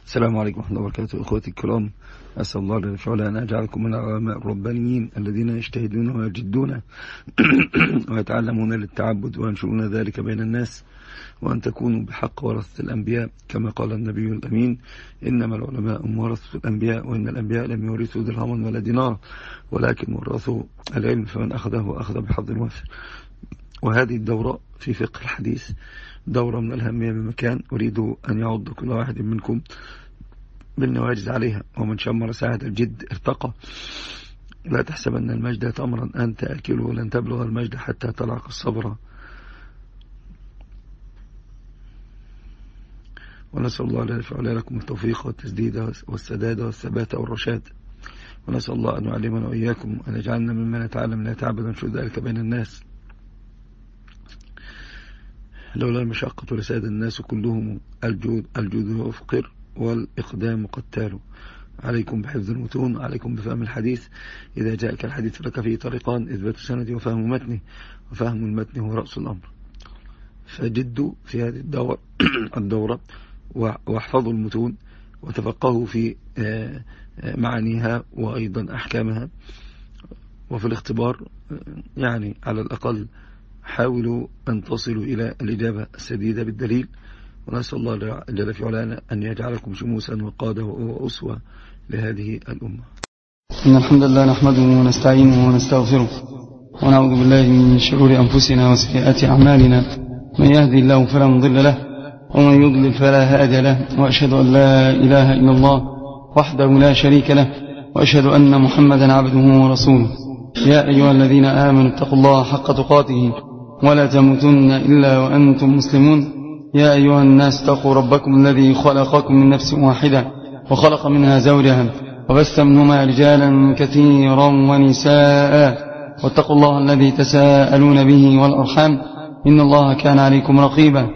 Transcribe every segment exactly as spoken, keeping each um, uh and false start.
السلام عليكم ورحمة الله وبركاته. إخوتي الكرام، أسأل الله جل وعلا أن أجعلكم من العلماء الربانيين الذين يجتهدون ويجدون ويتعلمون للتعبد وينشرون ذلك بين الناس، وأن تكونوا بحق ورثة الأنبياء كما قال النبي الأمين: إنما العلماء ورثة الأنبياء، وإن الأنبياء لم يورثوا درهما ولا دينارا ولكن ورثوا العلم، فمن أخذه أخذ بحظ وافر. وهذه الدورة في فقه الحديث دورة من الأهمية بمكان، أريد أن يعض كل واحد منكم بالنواجذ عليها، ومن شمر ساعة الجد ارتقى. لا تحسبن المجد تمرا أنت أكله، ولن تبلغ المجد حتى تلعق الصبر. ونسأل الله أن يفعل لكم التوفيق والتسديد والسداد والثبات والرشاد، ونسأل الله أن يعلمنا وإياكم أن يجعلنا ممن يتعلم لا يتعبد ونشر ذلك بين الناس. لولا المشقة لساد الناس كلهم، الجود الجود هو فقر والإقدام قتال. عليكم بحفظ المتون، عليكم بفهم الحديث. إذا جاءك الحديث لك فيه طريقان: إثبات السند وفهم متنه، وفهم المتن هو رأس الأمر. فجدوا في هذه الدورة الدورة واحفظوا المتون وتفقهوا في معانيها وأيضا أحكامها، وفي الاختبار يعني على الأقل حاولوا أن تصلوا إلى الإجابة السديدة بالدليل. ونسأل الله جل في علاه أن يجعلكم شموسا وقادة وأسوة لهذه الأمة. إن الحمد لله نحمده ونستعينه ونستغفره، ونعوذ بالله من شرور أنفسنا وسيئات أعمالنا. من يهدي الله فلا مضل له، ومن يضلل فلا هادي له، وأشهد أن لا إله إلا الله وحده لا شريك له، وأشهد أن محمدا عبده ورسوله. يا أيها الذين آمنوا اتقوا الله حق تقاته ولا تموتن إلا وأنتم مسلمون. يا أيها الناس اتقوا ربكم الذي خلقكم من نفس واحدة وخلق منها زوجها وبث منهما رجالا كثيرا ونساء، واتقوا الله الذي تساءلون به والأرحام إن الله كان عليكم رقيبا.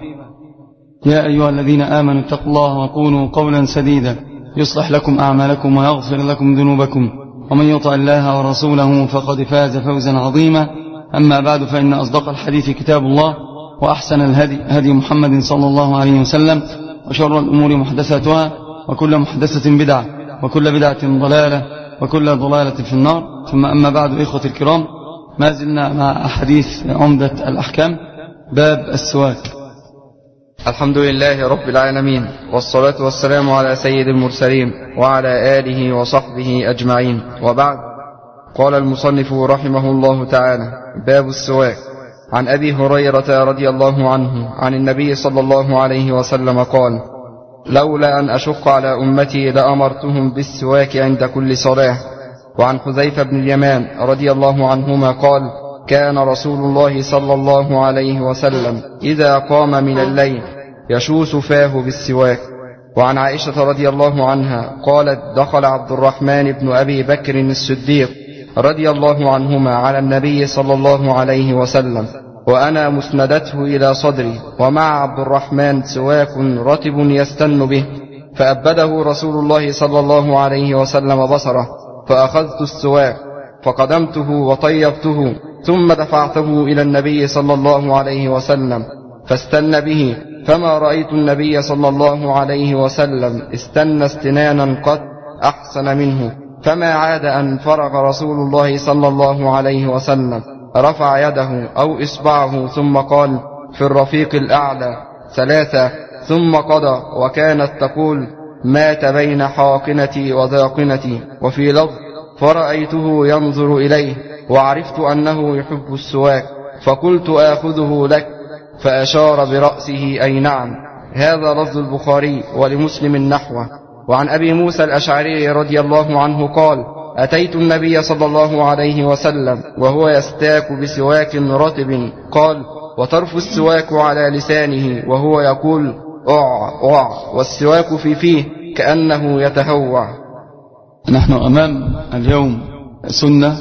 يا أيها الذين آمنوا اتقوا الله وقولوا قولا سديدا يصلح لكم أعمالكم ويغفر لكم ذنوبكم، ومن يطع الله ورسوله فقد فاز فوزا عظيما. أما بعد، فإن أصدق الحديث كتاب الله، وأحسن الهدي هدي محمد صلى الله عليه وسلم، وشر الأمور محدثاتها، وكل محدثة بدعة، وكل بدعة ضلالة، وكل ضلالة في النار. ثم أما بعد، إخوة الكرام، ما زلنا مع أحاديث عمدة الأحكام، باب السواك. الحمد لله رب العالمين، والصلاة والسلام على سيد المرسلين وعلى آله وصحبه أجمعين، وبعد. قال المصنف رحمه الله تعالى: باب السواك. عن أبي هريرة رضي الله عنه عن النبي صلى الله عليه وسلم قال: لولا أن أشق على أمتي لأمرتهم بالسواك عند كل صلاة. وعن حذيفة بن اليمان رضي الله عنهما قال: كان رسول الله صلى الله عليه وسلم إذا قام من الليل يشوس فاه بالسواك. وعن عائشة رضي الله عنها قالت: دخل عبد الرحمن بن أبي بكر الصديق رضي الله عنهما على النبي صلى الله عليه وسلم وأنا مسندته إلى صدري، ومع عبد الرحمن سواك رطب يستن به، فأبده رسول الله صلى الله عليه وسلم بصره، فأخذت السواك فقدمته وطيبته، ثم دفعته إلى النبي صلى الله عليه وسلم فاستن به، فما رأيت النبي صلى الله عليه وسلم استن استنانا قط أحسن منه. فما عاد أن فرغ رسول الله صلى الله عليه وسلم رفع يده أو إصبعه ثم قال: في الرفيق الأعلى ثلاثة، ثم قضى. وكانت تقول: مات بين حاقنتي وذاقنتي. وفي لفظ: فرأيته ينظر إليه وعرفت أنه يحب السواك، فقلت: آخذه لك؟ فأشار برأسه أي نعم. هذا لفظ البخاري، ولمسلم نحوه. وعن أبي موسى الأشعري رضي الله عنه قال: أتيت النبي صلى الله عليه وسلم وهو يستاك بسواك رطب، قال: وطرف السواك على لسانه وهو يقول أع أع، والسواك في فيه كأنه يتهوع. نحن أمام اليوم سنة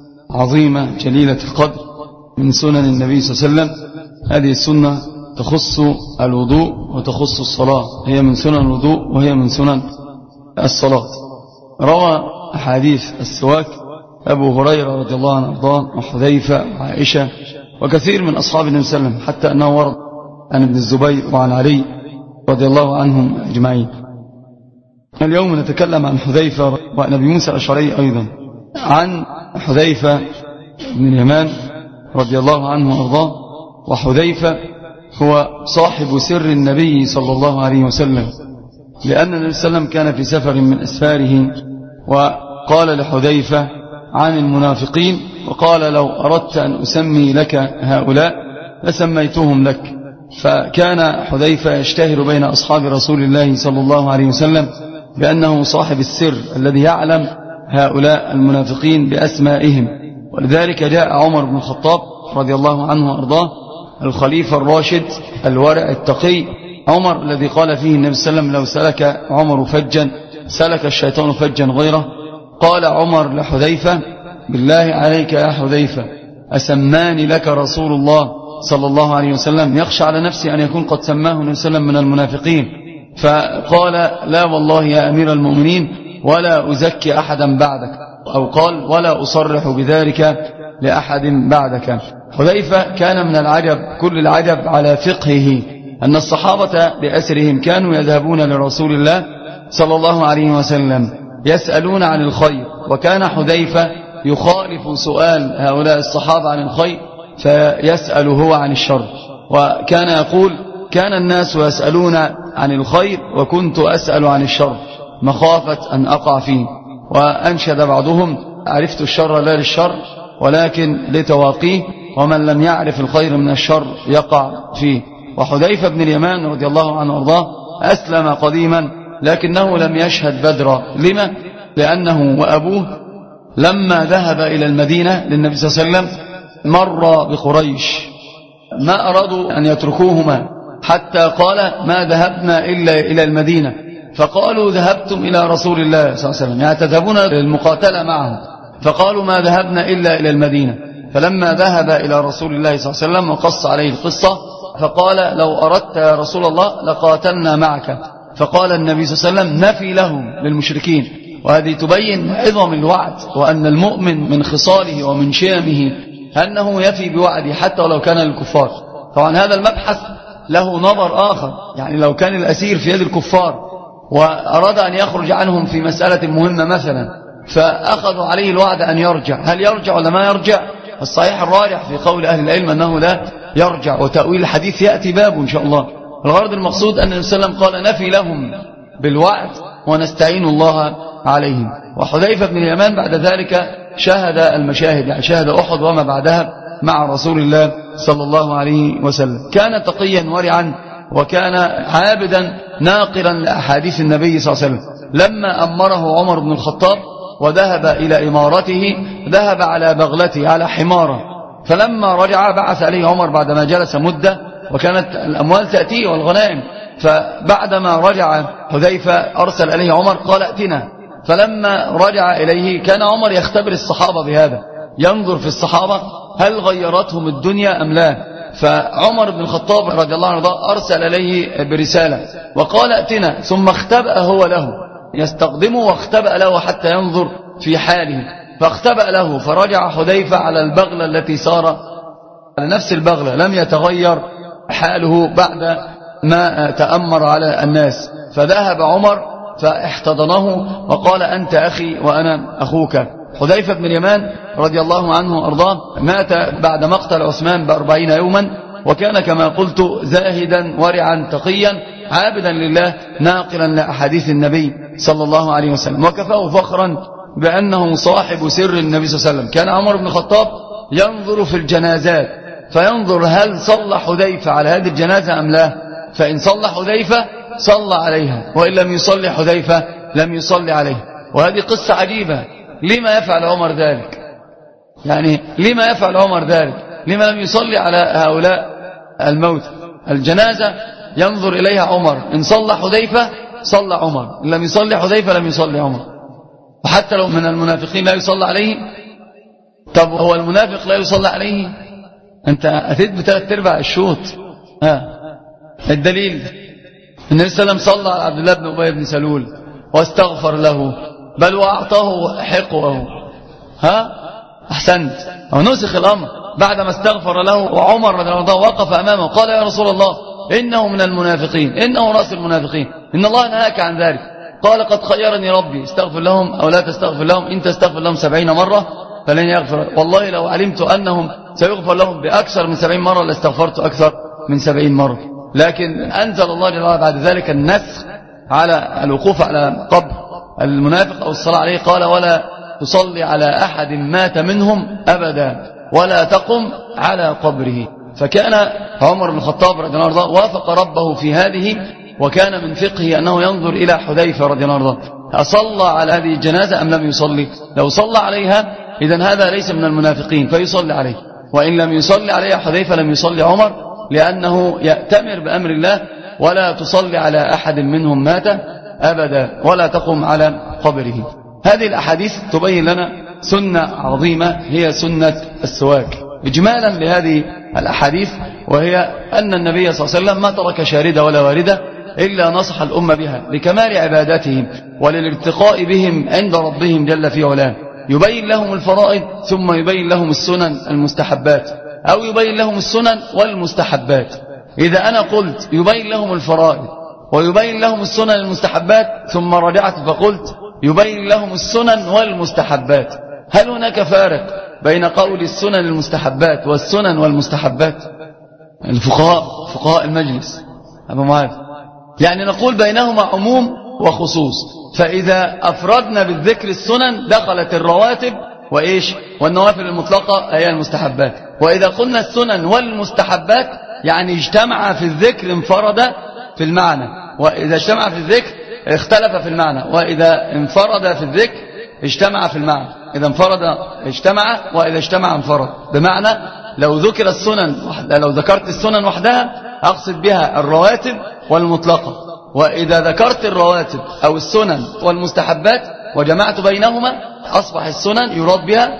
عظيمة جليلة القدر من سنن النبي صلى الله عليه وسلم. هذه السنة تخص الوضوء وتخص الصلاة، هي من سنن الوضوء وهي من سنن الصلاة. روى أحاديث السواك أبو هريرة رضي الله عنه وارضاه، وحذيفة وعائشة وكثير من أصحاب النبي صلى الله عليه وسلم، حتى أنه ورد عن ابن الزبير وعن علي رضي الله عنهم أجمعين. اليوم نتكلم عن حذيفة وعن أبي موسى الأشعري أيضا. عن حذيفة بن اليمان رضي الله عنه وأرضاه. وحذيفة هو صاحب سر النبي صلى الله عليه وسلم، لأن النبي صلى الله عليه وسلم كان في سفر من أسفاره وقال لحذيفة عن المنافقين، وقال لو أردت أن أسمي لك هؤلاء لسميتهم لك. فكان حذيفة يشتهر بين أصحاب رسول الله صلى الله عليه وسلم بأنه صاحب السر الذي يعلم هؤلاء المنافقين بأسمائهم. ولذلك جاء عمر بن الخطاب رضي الله عنه وأرضاه الخليفة الراشد الورع التقي، عمر الذي قال فيه النبي صلى الله عليه وسلم لو سلك عمر فجا سلك الشيطان فجا غيره. قال عمر لحذيفة بالله عليك يا حذيفة أسماني لك رسول الله صلى الله عليه وسلم؟ يخشى على نفسه أن يكون قد سماه النبي صلى الله عليه وسلم من المنافقين. فقال لا والله يا أمير المؤمنين ولا أزكي أحدا بعدك، أو قال ولا أصرح بذلك لأحد بعدك. حذيفة كان من العجب كل العجب على فقهه أن الصحابة بأسرهم كانوا يذهبون لرسول الله صلى الله عليه وسلم يسألون عن الخير، وكان حذيفة يخالف سؤال هؤلاء الصحابة عن الخير فيسأل هو عن الشر. وكان يقول كان الناس يسألون عن الخير وكنت أسأل عن الشر مخافة أن أقع فيه. وأنشد بعضهم عرفت الشر لا للشر ولكن لتواقيه، ومن لم يعرف الخير من الشر يقع فيه. وحذيفة بن اليمان رضي الله عنه وارضاه أسلم قديما لكنه لم يشهد بدرا. لما؟ لأنه وأبوه لما ذهب إلى المدينة للنبي صلى الله عليه وسلم مر بقريش ما أرادوا أن يتركوهما، حتى قال ما ذهبنا إلا إلى المدينة، فقالوا ذهبتم إلى رسول الله صلى الله عليه وسلم، يعني تذهبون للمقاتلة معه، فقالوا ما ذهبنا إلا إلى المدينة. فلما ذهب إلى رسول الله صلى الله عليه وسلم وقص عليه القصة فقال لو أردت يا رسول الله لقاتلنا معك. فقال النبي صلى الله عليه وسلم نفي لهم للمشركين. وهذه تبين عظم الوعد، وأن المؤمن من خصاله ومن شيمه أنه يفي بوعده حتى ولو كان للكفار. طبعا هذا المبحث له نظر آخر، يعني لو كان الأسير في يد الكفار وأراد أن يخرج عنهم في مسألة مهمة مثلا فأخذوا عليه الوعد أن يرجع، هل يرجع ولا ما يرجع؟ الصحيح الراجح في قول أهل العلم أنه لا يرجع، وتأويل الحديث يأتي بابه إن شاء الله. الغرض المقصود أن النبي صلى الله عليه وسلم قال نفي لهم بالوعد ونستعين الله عليهم. وحذيفة بن اليمان بعد ذلك شاهد المشاهد، يعني شاهد أحد وما بعدها مع رسول الله صلى الله عليه وسلم. كان تقيا ورعا وكان عابدا ناقلا لأحاديث النبي صلى الله عليه وسلم. لما أمره عمر بن الخطاب وذهب إلى إمارته ذهب على بغلته على حماره، فلما رجع بعث عليه عمر بعدما جلس مدة وكانت الأموال تأتيه والغنائم، فبعدما رجع حذيفة أرسل إليه عمر قال ائتنا. فلما رجع إليه كان عمر يختبر الصحابة بهذا، ينظر في الصحابة هل غيرتهم الدنيا أم لا. فعمر بن الخطاب رضي الله عنه أرسل إليه برسالة وقال ائتنا، ثم اختبأ هو له يستقدمه واختبأ له حتى ينظر في حاله، فاختبأ له. فرجع حذيفة على البغلة التي سار على نفس البغلة، لم يتغير حاله بعد ما تأمر على الناس. فذهب عمر فاحتضنه وقال أنت أخي وأنا أخوك. حذيفة بن اليمان رضي الله عنه وأرضاه مات بعد مقتل عثمان بأربعين يوما، وكان كما قلت زاهدا ورعا تقيا عابدا لله ناقلا لأحاديث النبي صلى الله عليه وسلم. وكفاه فخرا بأنه صاحب سر النبي صلى الله عليه وسلم. كان عمر بن الخطاب ينظر في الجنازات فينظر هل صلى حذيفة على هذه الجنازة أم لا، فإن صلى حذيفة صلى عليها، وإن لم يصلي حذيفة لم يصلي عليه. وهذه قصة عجيبة، لما يفعل عمر ذلك؟ يعني لما يفعل عمر ذلك؟ لما لم يصلي على هؤلاء الموت؟ الجنازة ينظر إليها عمر، إن صلى حذيفة صلى عمر، إن لم يصلي حذيفة لم يصلي عمر. وحتى لو من المنافقين لا يصلى عليه، طب هو المنافق لا يصلى عليه؟ أنت أتيت بثلاث أرباع الشوط. ها الدليل النبي صلى الله عليه وسلم صلى على عبد الله بن أبي بن سلول واستغفر له، بل وأعطاه حقه. ها أحسنت، ونسخ الأمر بعدما استغفر له. وعمر رضي الله عنه وقف أمامه قال يا رسول الله إنه من المنافقين، إنه رأس المنافقين، إن الله نهاك عن ذلك. قال قد خيرني ربي استغفر لهم أو لا تستغفر لهم، إن تستغفر لهم سبعين مرة فلن يغفر. والله لو علمت أنهم سيغفر لهم بأكثر من سبعين مرة لاستغفرت أكثر من سبعين مرة. لكن أنزل الله جل وعلا بعد ذلك النسخ على الوقوف على قبر المنافق أو الصلاة عليه، قال ولا تصلي على أحد مات منهم أبدا ولا تقم على قبره. فكان عمر بن الخطاب رضي الله عنه وافق ربه في هذه، وكان من فقهه أنه ينظر إلى حذيفة رضي الله عنه أصلى على هذه الجنازة أم لم يصلي. لو صلى عليها إذن هذا ليس من المنافقين فيصلي عليه، وإن لم يصلي عليها حذيفة لم يصلي عمر، لأنه يأتمر بأمر الله ولا تصلي على أحد منهم مات أبدا ولا تقم على قبره. هذه الأحاديث تبين لنا سنة عظيمة هي سنة السواك. إجمالا لهذه الأحاديث وهي أن النبي صلى الله عليه وسلم ما ترك شاردة ولا واردة إلا نصح الأمة بها لكمال عباداتهم وللارتقاء بهم عند ربهم جل في علاه. يبين لهم الفرائض ثم يبين لهم السنن المستحبات، أو يبين لهم السنن والمستحبات. إذا أنا قلت يبين لهم الفرائض ويبين لهم السنن المستحبات ثم رجعت فقلت يبين لهم السنن والمستحبات، هل هناك فارق بين قول السنن المستحبات والسنن والمستحبات؟ الفقهاء فقهاء المجلس أبو معاذ يعني نقول بينهما عموم وخصوص. فإذا أفردنا بالذكر السنن دخلت الرواتب وإيش والنوافل المطلقة هي المستحبات. وإذا قلنا السنن والمستحبات يعني اجتمع في الذكر انفرد في المعنى، وإذا اجتمع في الذكر اختلف في المعنى، وإذا انفرد في الذكر اجتمع في المعنى. إذا انفرد اجتمع وإذا اجتمع انفرد. بمعنى لو ذكر السنن لو ذكرت السنن وحدها أقصد بها الرواتب والمطلقة، وإذا ذكرت الرواتب أو السنن والمستحبات وجمعت بينهما أصبح السنن يراد بها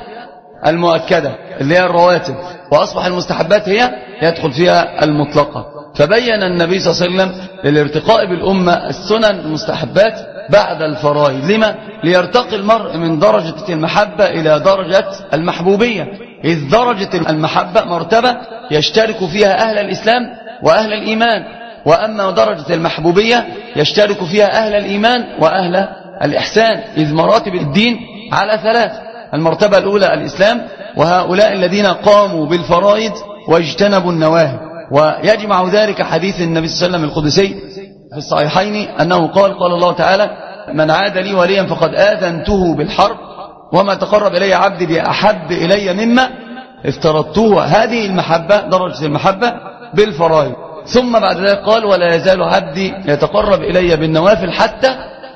المؤكدة اللي هي الرواتب، وأصبح المستحبات هي يدخل فيها المطلقة. فبين النبي صلى الله عليه وسلم للارتقاء بالأمة السنن المستحبات بعد الفرائض. لما؟ ليرتقي المرء من درجة المحبة إلى درجة المحبوبية، إذ درجة المحبة مرتبة يشترك فيها أهل الإسلام وأهل الإيمان، وأما درجة المحبوبية يشترك فيها أهل الإيمان وأهل الإحسان، إذ مراتب الدين على ثلاث. المرتبة الأولى الإسلام، وهؤلاء الذين قاموا بالفرائض واجتنبوا النواهي. ويجمع ذلك حديث النبي صلى الله عليه وسلم القدسي في الصحيحين أنه قال قال الله تعالى من عاد لي وليا فقد آذنته بالحرب وما تقرب إلي عبدي بأحب إلي مما افترضته. هذه المحبة درجة المحبة بالفرائض. ثم بعد ذلك قال ولا يزال عبدي يتقرب إلي بالنوافل حتى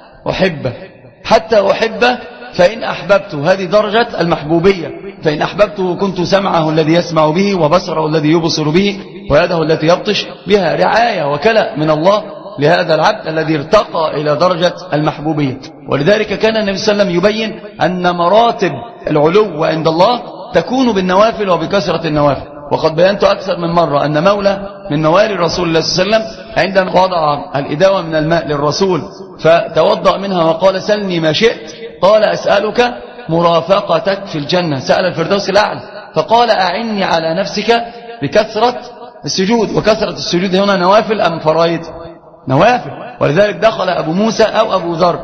أحبه حتى أحبه فإن أحببته. هذه درجة المحبوبية. فإن أحببته كنت سمعه الذي يسمع به وبصره الذي يبصر به ويده التي يبطش بها. رعاية وكلاء من الله لهذا العبد الذي ارتقى إلى درجة المحبوبية. ولذلك كان النبي صلى الله عليه وسلم يبين أن مراتب العلو عند الله تكون بالنوافل وبكثرة النوافل. وقد بينت أكثر من مرة أن مولى من موالي رسول الله صلى الله عليه وسلم عندما وضع الإداوة من الماء للرسول فتوضأ منها وقال سلني ما شئت، قال أسألك مرافقتك في الجنة. سأل الفردوس الأعلى فقال أعني على نفسك بكثرة السجود. وكثرة السجود هنا نوافل أم فرائض؟ نوافل. ولذلك دخل أبو موسى أو أبو ذر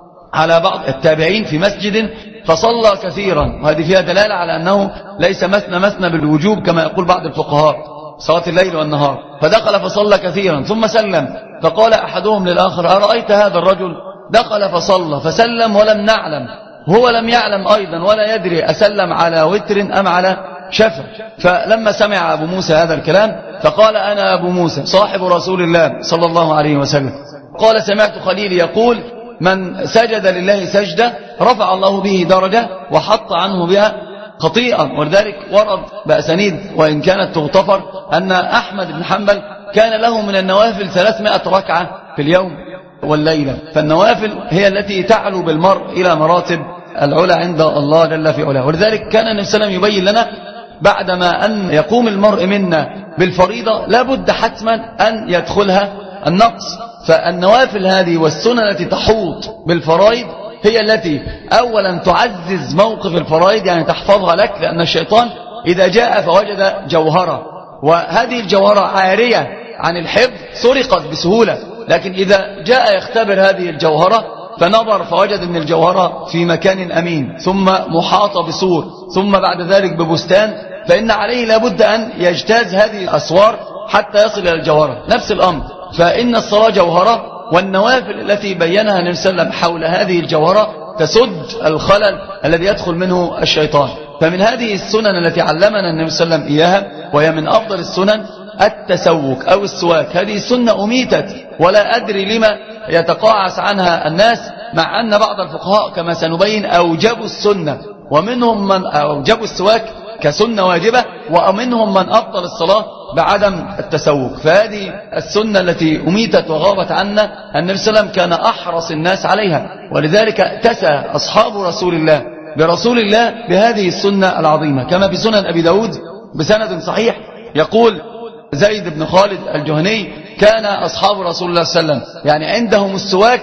على بعض التابعين في مسجد فصلى كثيرا، وهذه فيها دلالة على أنه ليس مثنى مثنى بالوجوب كما يقول بعض الفقهاء صلاة الليل والنهار. فدخل فصلى كثيرا ثم سلم فقال أحدهم للآخر أرأيت هذا الرجل دخل فصلى فسلم ولم نعلم، هو لم يعلم أيضا ولا يدري أسلم على وتر أم على شفع. فلما سمع أبو موسى هذا الكلام فقال أنا أبو موسى صاحب رسول الله صلى الله عليه وسلم. قال سمعت خليلي يقول من سجد لله سجدة رفع الله به درجة وحط عنه بها خطيئة. ولذلك ورد بأسانيد وإن كانت تغتفر أن أحمد بن حنبل كان له من النوافل ثلاثمائة ركعة في اليوم والليلة. فالنوافل هي التي تعلو بالمرء إلى مراتب العلا عند الله جل في علاه. ولذلك كان النبي صلى الله عليه وسلم يبين لنا بعدما أن يقوم المرء منا بالفريضة لابد حتما أن يدخلها النقص. فالنوافل هذه والسنن التي تحوط بالفرائض هي التي أولا تعزز موقف الفرائض، يعني تحفظها لك، لأن الشيطان إذا جاء فوجد جوهرة وهذه الجوهرة عارية عن الحفظ سرقت بسهولة، لكن إذا جاء يختبر هذه الجوهرة فنظر فوجد أن الجوهرة في مكان أمين، ثم محاطة بسور، ثم بعد ذلك ببستان، فإن عليه لابد أن يجتاز هذه الأسوار حتى يصل إلى الجوهرة. نفس الأمر، فإن الصلاة جوهرة، والنوافل التي بينها النبي صلى الله عليه وسلم حول هذه الجوهرة تسد الخلل الذي يدخل منه الشيطان. فمن هذه السنن التي علمنا النبي صلى الله عليه وسلم إياها، وهي من أفضل السنن، التسوك أو السواك. هذه السنة أميتت، ولا أدري لما يتقاعس عنها الناس، مع أن بعض الفقهاء كما سنبين أوجبوا السنة، ومنهم من أوجبوا السواك كسنة واجبة، ومنهم من أبطل الصلاة بعدم التسوك. فهذه السنة التي أميتت وغابت عنا، النبي صلى الله عليه وسلم كان أحرص الناس عليها، ولذلك اتسى أصحاب رسول الله برسول الله بهذه السنة العظيمة. كما في سنن أبي داود بسند صحيح يقول زيد بن خالد الجهني: كان أصحاب رسول الله صلى الله عليه وسلم يعني عندهم السواك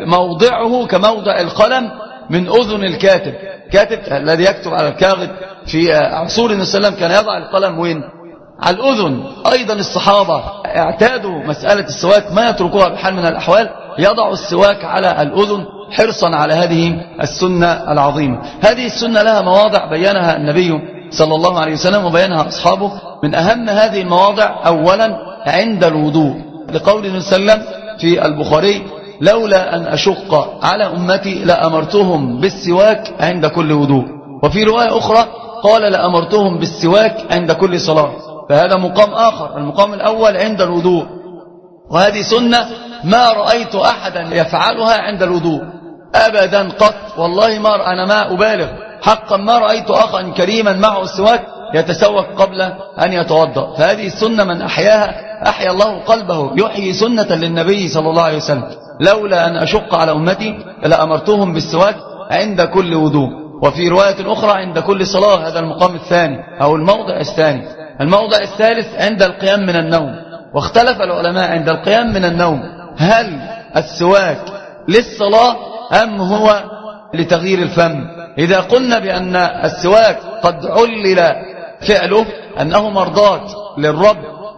موضعه كموضع القلم من أذن الكاتب. كاتب الذي يكتب على الكاغد في عصور النبي صلى الله عليه وسلم كان يضع القلم وين؟ على الأذن. أيضا الصحابة اعتادوا مسألة السواك، ما يتركوها بحال من الأحوال، يضع السواك على الأذن حرصا على هذه السنة العظيمة. هذه السنة لها مواضع بينها النبي صلى الله عليه وسلم وبينها أصحابه. من أهم هذه المواضع أولا عند الوضوء، لقول النبي صلى الله عليه وسلم في البخاري: لولا أن أشق على أمتي لأمرتهم بالسواك عند كل وضوء. وفي رواية أخرى قال: لأمرتهم بالسواك عند كل صلاة. فهذا مقام آخر. المقام الأول عند الوضوء، وهذه سنة ما رأيت أحدا يفعلها عند الوضوء أبدا قط، والله ما أنا ما أبالغ، حقا ما رأيت أخا كريما معه السواك يتسوق قبل أن يتوضأ. فهذه السنة من أحياها أحيا الله قلبه، يحيي سنة للنبي صلى الله عليه وسلم: لولا أن أشق على أمتي لأمرتهم بالسواك عند كل وضوء. وفي رواية أخرى عند كل صلاة. هذا المقام الثاني أو الموضع الثاني. الموضع الثالث عند القيام من النوم. واختلف العلماء عند القيام من النوم هل السواك للصلاة أم هو لتغيير الفم. إذا قلنا بأن السواك قد علل فعله أنه مرضاة للرب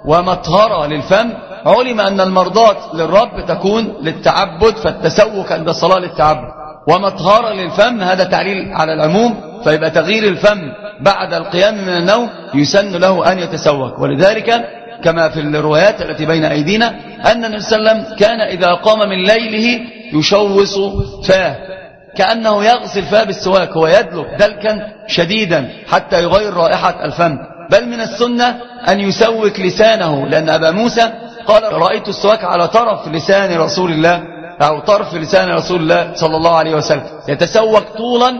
ومطهرة للفم، علم أن المرضاة للرب تكون للتعبد، فالتسوك عند الصلاة للتعبد، ومطهرة للفم هذا تعليل على العموم، فيبقى تغيير الفم بعد القيام من النوم يسن له أن يتسوك. ولذلك كما في الروايات التي بين أيدينا أن النبي صلى الله عليه وسلم كان إذا قام من ليله يشوص فاه كأنه يغسل فاه بالسواك، هو يدلك دلكا شديدا حتى يغير رائحة الفم. بل من السنة أن يسوك لسانه، لأن أبا موسى قال: رأيت السواك على طرف لسان رسول الله أو طرف لسان رسول الله صلى الله عليه وسلم يتسوك طولا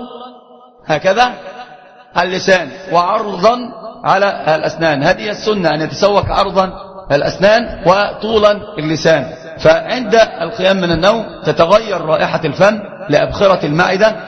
هكذا اللسان وعرضا على الأسنان. هذه السنة أن يتسوك عرضا الأسنان وطولا اللسان. فعند القيام من النوم تتغير رائحة الفم لأبخرة المعدة،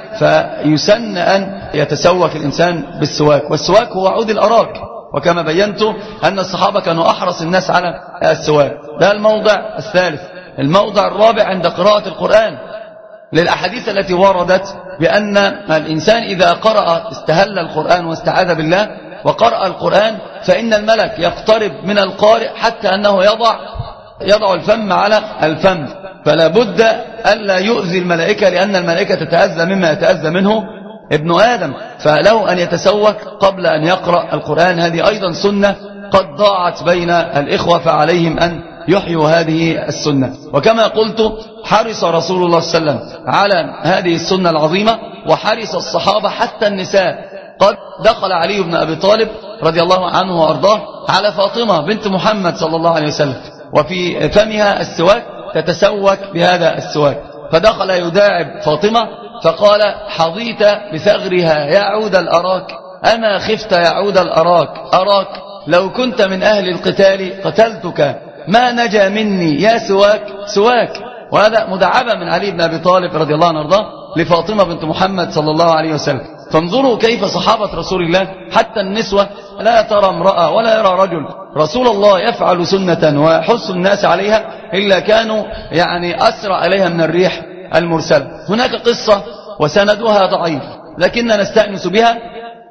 فيسن أن يتسوك الإنسان بالسواك. والسواك هو عود الأراك، وكما بينت أن الصحابة كانوا أحرص الناس على السواك. ده الموضع الثالث. الموضع الرابع عند قراءة القرآن، للأحاديث التي وردت بأن الإنسان إذا قرأ استهل القرآن واستعاذ بالله وقرأ القرآن فإن الملك يقترب من القارئ حتى أنه يضع يضع الفم على الفم، فلا بد ألا يؤذي الملائكة، لأن الملائكة تتأذى مما يتأذى منه ابن آدم، فله أن يتسوك قبل أن يقرأ القرآن. هذه أيضا سنة قد ضاعت بين الإخوة، فعليهم أن يحيوا هذه السنة. وكما قلت حرص رسول الله صلى الله عليه وسلم على هذه السنة العظيمة، وحرص الصحابة حتى النساء. قد دخل علي بن أبي طالب رضي الله عنه وأرضاه على فاطمة بنت محمد صلى الله عليه وسلم وفي فمها السواك تتسوك بهذا السواك، فدخل يداعب فاطمة فقال: حظيت بثغرها يا عود الأراك، أما خفت يا عود الأراك، أراك لو كنت من أهل القتال قتلتك، ما نجا مني يا سواك سواك. وهذا مدعبة من علي بن أبي طالب رضي الله عنه وارضاه لفاطمة بنت محمد صلى الله عليه وسلم. فانظروا كيف صحابة رسول الله حتى النسوة لا ترى امرأة ولا يرى رجل رسول الله يفعل سنة ويحث الناس عليها إلا كانوا يعني أسرع عليها من الريح المرسلة. هناك قصة وسندها ضعيف لكننا نستأنس بها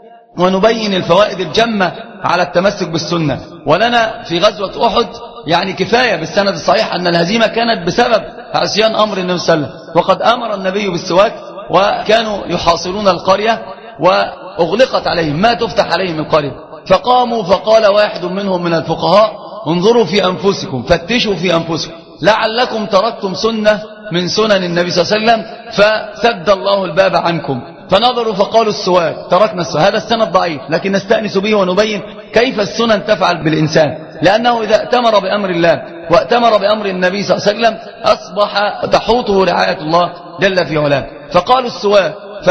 ونبين الفوائد الجمة على التمسك بالسنة. ولنا في غزوة أحد يعني كفاية بالسند الصحيح أن الهزيمة كانت بسبب عصيان أمر النبي صلى الله عليه وسلم. وقد أمر النبي بالسواك وكانوا يحاصرون القرية وأغلقت عليهم ما تفتح عليهم القرية، فقاموا فقال واحد منهم من الفقهاء انظروا في أنفسكم، فتشوا في أنفسكم لعلكم تركتم سنة من سنن النبي صلى الله عليه وسلم فسد الله الباب عنكم. فنظروا فقالوا السواك، تركنا السواك. هذا السند ضعيف لكن نستأنس به ونبين كيف السنن تفعل بالإنسان، لأنه إذا ائتمر بأمر الله وائتمر بأمر النبي صلى الله عليه وسلم أصبح تحوطه رعاية الله جل في علاه. فقالوا السواك،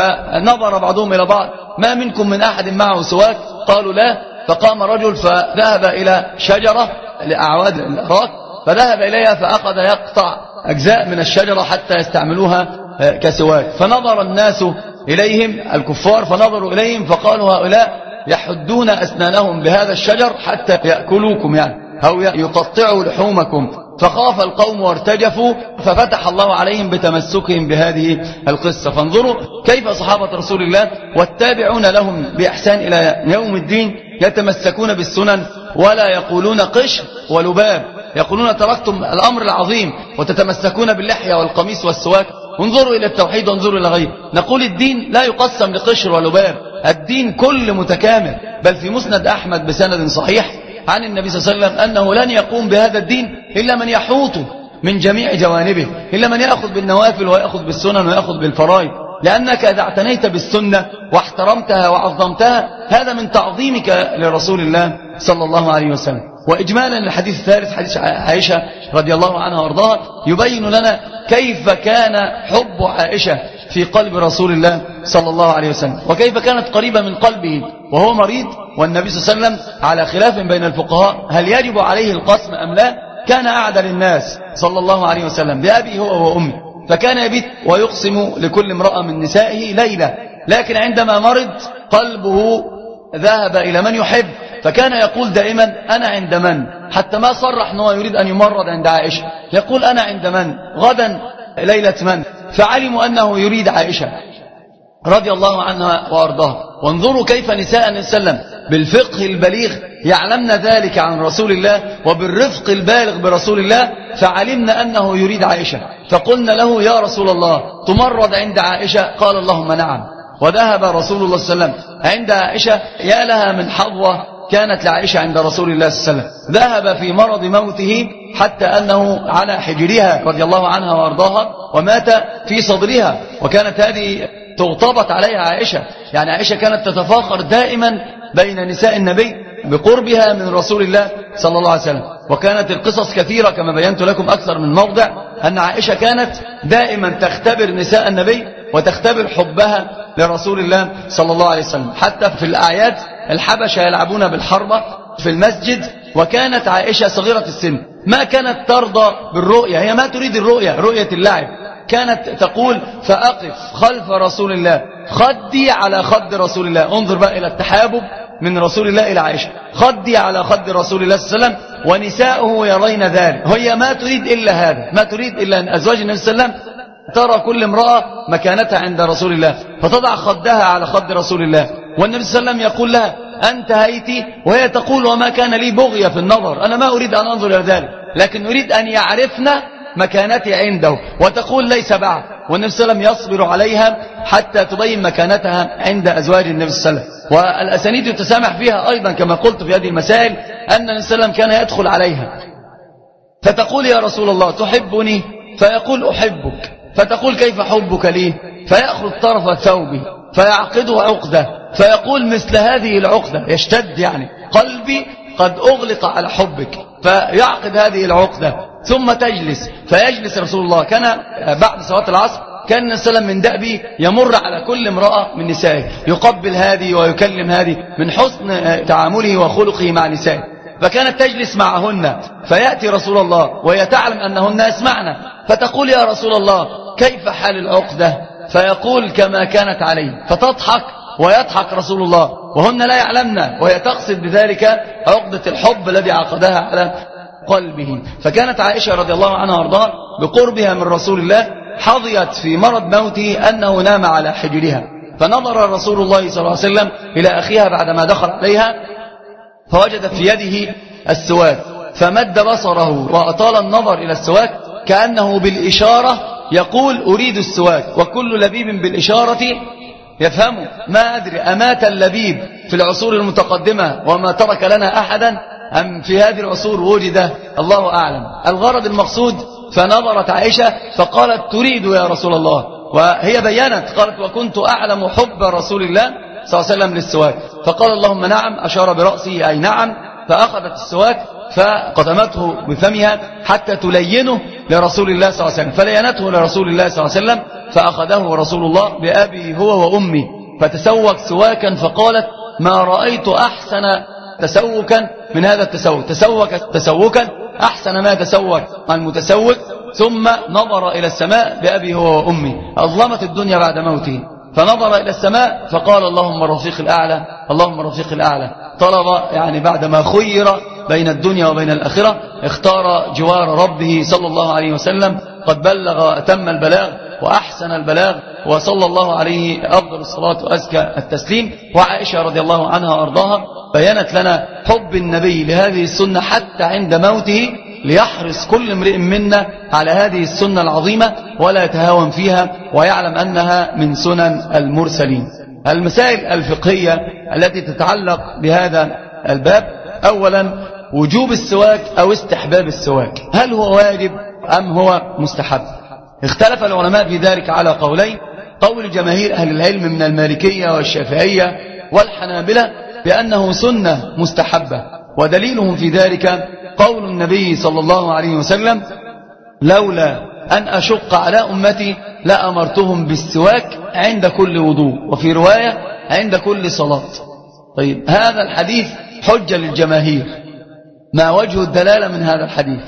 فنظر بعضهم إلى بعض ما منكم من أحد معه سواك؟ قالوا لا. فقام رجل فذهب إلى شجرة لأعواد الأراك فذهب إليها فأخذ يقطع أجزاء من الشجرة حتى يستعملوها كسواك. فنظر الناس إليهم الكفار فنظروا إليهم فقالوا هؤلاء يحدون أسنانهم بهذا الشجر حتى يأكلوكم يعني أو يقطعوا لحومكم. فخاف القوم وارتجفوا ففتح الله عليهم بتمسكهم بهذه القصة. فانظروا كيف صحابة رسول الله والتابعون لهم بإحسان إلى يوم الدين يتمسكون بالسنن ولا يقولون قشر ولباب، يقولون تركتم الأمر العظيم وتتمسكون باللحية والقميص والسواك. انظروا إلى التوحيد وانظروا إلى غيره. نقول الدين لا يقسم لقشر ولباب، الدين كل متكامل. بل في مسند أحمد بسند صحيح عن النبي صلى الله عليه وسلم أنه لن يقوم بهذا الدين إلا من يحوطه من جميع جوانبه، إلا من يأخذ بالنوافل ويأخذ بالسنن ويأخذ بالفرائض. لأنك إذا اعتنيت بالسنة واحترمتها وعظمتها هذا من تعظيمك لرسول الله صلى الله عليه وسلم. وإجمالا الحديث الثالث حديث عائشة رضي الله عنها وارضاها يبين لنا كيف كان حب عائشة في قلب رسول الله صلى الله عليه وسلم وكيف كانت قريبة من قلبه وهو مريض. والنبي صلى الله عليه وسلم على خلاف بين الفقهاء هل يجب عليه القسم أم لا، كان أعدل الناس صلى الله عليه وسلم بأبي هو وأمي، فكان يبيت ويقسم لكل امرأة من نسائه ليلة. لكن عندما مرض قلبه ذهب إلى من يحب، فكان يقول دائما أنا عند من، حتى ما صرح أنه يريد أن يمرض عند عائشة، يقول أنا عند من غدا ليلة من. فعلموا أنه يريد عائشة رضي الله عنها وأرضاها. وانظروا كيف نساء النبي صلى الله عليه وسلم بالفقه البليغ يعلمن ذلك عن رسول الله وبالرفق البالغ برسول الله، فعلمنا أنه يريد عائشة. فقلنا له يا رسول الله تمرض عند عائشة؟ قال اللهم نعم. وذهب رسول الله صلى الله عليه وسلم عند عائشة، يا لها من حظوة كانت لعائشة عند رسول الله صلى الله عليه وسلم. ذهب في مرض موته حتى أنه على حجرها رضي الله عنها وأرضاها ومات في صدرها. وكانت هذه تغتبط عليها عائشة، يعني عائشة كانت تتفاخر دائما بين نساء النبي بقربها من رسول الله صلى الله عليه وسلم. وكانت القصص كثيرة كما بينت لكم أكثر من موضع، أن عائشة كانت دائما تختبر نساء النبي وتختبر حبها لرسول الله صلى الله عليه وسلم. حتى في الأعياد الحبشة يلعبون بالحربة في المسجد، وكانت عائشة صغيرة السن ما كانت ترضى بالرؤية، هي ما تريد الرؤية، رؤية اللعب. كانت تقول فأقف خلف رسول الله خدي على خد رسول الله. انظر بقى إلى التحابب من رسول الله إلى عائشة، خدي على خد رسول الله صلى الله عليه وسلم ونساؤه يرين ذلك. هي ما تريد إلا هذا، ما تريد إلا أن أزواج النبي صلى الله عليه وسلم ترى كل امرأة مكانتها عند رسول الله، فتضع خدها على خد رسول الله. والنبي صلى الله عليه وسلم يقول لها أنت هيتي، وهي تقول وما كان لي بغية في النظر، أنا ما أريد أن أنظر إلى ذلك، لكن أريد أن يعرفنا مكانتي عنده. وتقول ليس بعد. والنبي صلى الله عليه وسلم يصبر عليها حتى تبين مكانتها عند أزواج النبي صلى الله عليه وسلم. والأسانيد يتسامح فيها أيضا كما قلت في هذه المسائل، أن النبي صلى الله عليه وسلم كان يدخل عليها فتقول يا رسول الله تحبني؟ فيقول أحبك. فتقول كيف حبك لي؟ فيأخذ طرف ثوبه فيعقده عقدة، فيقول مثل هذه العقدة، يشتد يعني قلبي قد أغلق على حبك، فيعقد هذه العقدة ثم تجلس. فيجلس رسول الله. كان بعد صلاة العصر كان النبي صلى الله عليه وسلم من دأبه يمر على كل امرأة من نسائه يقبل هذه ويكلم هذه من حسن تعامله وخلقه مع نسائه. فكانت تجلس معهن، فيأتي رسول الله وهي تعلم أنهن يسمعن، فتقول يا رسول الله كيف حال العقدة؟ فيقول كما كانت عليه، فتضحك ويضحك رسول الله وهن لا يعلمن، وهي تقصد بذلك عقدة الحب الذي عقدها على قلبه. فكانت عائشة رضي الله عنها وارضاها بقربها من رسول الله حظيت في مرض موته أنه نام على حجرها، فنظر رسول الله صلى الله عليه وسلم إلى أخيها بعدما دخل عليها فوجد في يده السواك، فمد بصره وأطال النظر إلى السواك كأنه بالإشارة يقول أريد السواك، وكل لبيب بالإشارة يفهمه. ما أدري أمات اللبيب في العصور المتقدمة وما ترك لنا أحدا أم في هذه العصور وجد، الله أعلم. الغرض المقصود فنظرت عائشة فقالت تريد يا رسول الله، وهي بيّنت قالت وكنت أعلم حب رسول الله صلى الله عليه وسلم للسواك، فقال اللهم نعم، أشار برأسه أي نعم، فأخذت السواك فقدمته بفمها حتى تلينه لرسول الله صلى الله عليه وسلم، فلينته لرسول الله صلى الله عليه وسلم، فأخذه رسول الله بأبي هو وأمي فتسوك سواكا، فقالت ما رأيت أحسن تسوكا من هذا التسوك، تسوك تسوكا أحسن ما تسوك المتسوك، ثم نظر إلى السماء بأبي هو وأمي. أظلمت الدنيا بعد موته فنظر إلى السماء فقال اللهم الرفيق الأعلى، اللهم الرفيق الأعلى. طلب يعني بعدما خير بين الدنيا وبين الآخرة اختار جوار ربه صلى الله عليه وسلم، قد بلغ وأتم البلاغ وأحسن البلاغ، وصلى الله عليه أفضل الصلاة وأزكى التسليم. وعائشة رضي الله عنها وأرضاها بيّنت لنا حب النبي لهذه السنة حتى عند موته، ليحرص كل امرئ منا على هذه السنة العظيمة ولا يتهاون فيها، ويعلم أنها من سنن المرسلين. المسائل الفقهية التي تتعلق بهذا الباب: أولا وجوب السواك أو استحباب السواك، هل هو واجب أم هو مستحب؟ اختلف العلماء في ذلك على قولين: قول جماهير أهل العلم من المالكية والشافعية والحنابلة بأنه سنة مستحبة، ودليلهم في ذلك قول النبي صلى الله عليه وسلم: لولا أن أشق على أمتي لأمرتهم بالسواك عند كل وضوء، وفي رواية عند كل صلاة. طيب هذا الحديث حجة للجماهير، ما وجه الدلالة من هذا الحديث؟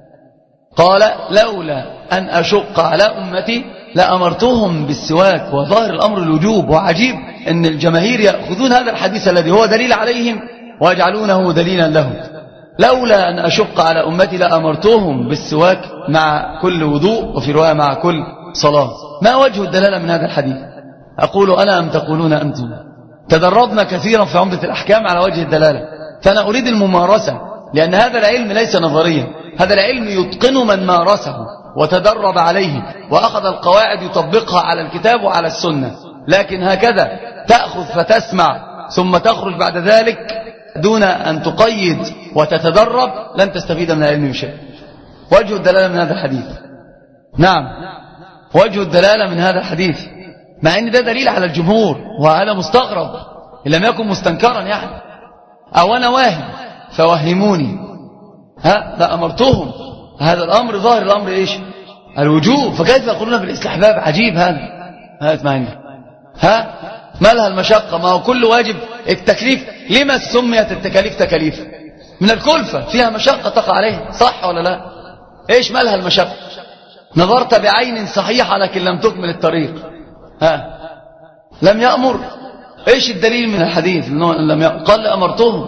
قال لولا أن أشق على أمتي لأمرتهم بالسواك، وظاهر الأمر الوجوب. وعجيب أن الجماهير يأخذون هذا الحديث الذي هو دليل عليهم ويجعلونه دليلا لهم. لولا أن أشق على أمتي لأمرتهم بالسواك مع كل وضوء، وفي رواية مع كل صلاة. ما وجه الدلالة من هذا الحديث؟ أقول أنا أم تقولون أنتم؟ تدربنا كثيرا في عمدة الأحكام على وجه الدلالة، فأنا أريد الممارسة، لأن هذا العلم ليس نظريا، هذا العلم يتقن من مارسه وتدرب عليه وأخذ القواعد يطبقها على الكتاب وعلى السنة. لكن هكذا تأخذ فتسمع ثم تخرج بعد ذلك دون أن تقيد وتتدرب لن تستفيد من العلم بشيء. وجه الدلالة من هذا الحديث، نعم وجه الدلالة من هذا الحديث، مع أن ده دليل على الجمهور، وأنا مستغرب إن لم يكن مستنكرا يعني، أو أنا واهم فوهموني. ها لأمرتهم، هذا الأمر ظاهر الأمر إيش؟ الوجوب، فكيف يقولون بالاستحباب؟ عجيب هذا. ها اسمعني، ها ما لها المشقة؟ ما هو كل واجب التكليف. لما سميت التكاليف تكاليف؟ من الكلفة، فيها مشقة تقع عليها، صح ولا لا؟ إيش ما لها المشقة؟ نظرت بعين صحيحة لكن لم تكمل الطريق، ها لم يأمر. إيش الدليل من الحديث؟ لم يأمر. قال أمرتهم،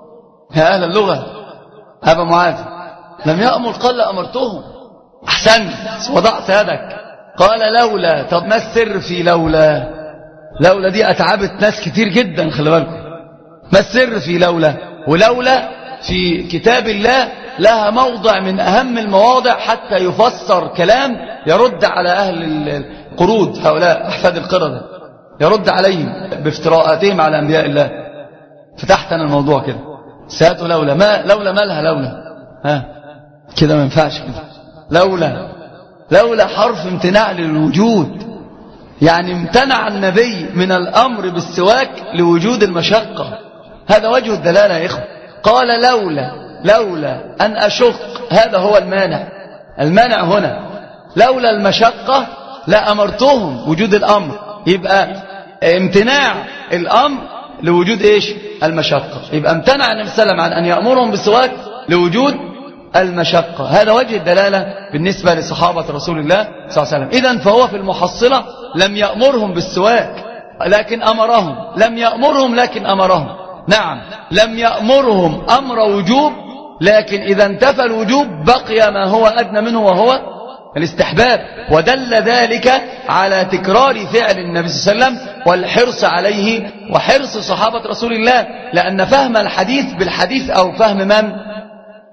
يا أهل اللغة أبا معاذ، لم يأمر قال أمرتهم. أحسن، وضعت يدك. قال لولا. طب ما السر في لولا؟ لولا دي أتعبت ناس كتير جدا، خلي بالكم. ما السر في لولا؟ ولولا في كتاب الله لها موضع من أهم المواضع حتى يفسر كلام يرد على أهل القرود، هؤلاء أحفاد القردة، يرد عليهم بافتراءاتهم على أنبياء الله. فتحتنا الموضوع كده، سأتوا لولا. ما لولا ما لها لولا؟ ها كده ما ينفعش كده. لولا لولا حرف امتناع للوجود، يعني امتنع النبي من الأمر بالسواك لوجود المشقة. هذا وجه الدلالة يا إخوة. قال لولا لولا أن أشق، هذا هو المانع. المانع هنا لولا المشقة لأمرتهم، وجود الأمر، يبقى امتناع الأمر لوجود إيش؟ المشقة. يبقى امتنع النبي صلى الله عليه وسلم عن أن يأمرهم بالسواك لوجود المشقة. هذا وجه الدلالة بالنسبة لصحابة رسول الله صلى الله عليه وسلم. إذن فهو في المحصلة لم يأمرهم بالسواك لكن أمرهم، لم يأمرهم لكن أمرهم. نعم لم يأمرهم أمر وجوب، لكن إذا انتفى الوجوب بقي ما هو أدنى منه وهو الاستحباب. ودل ذلك على تكرار فعل النبي صلى الله عليه وسلم والحرص عليه وحرص صحابة رسول الله، لأن فهم الحديث بالحديث أو فهم من؟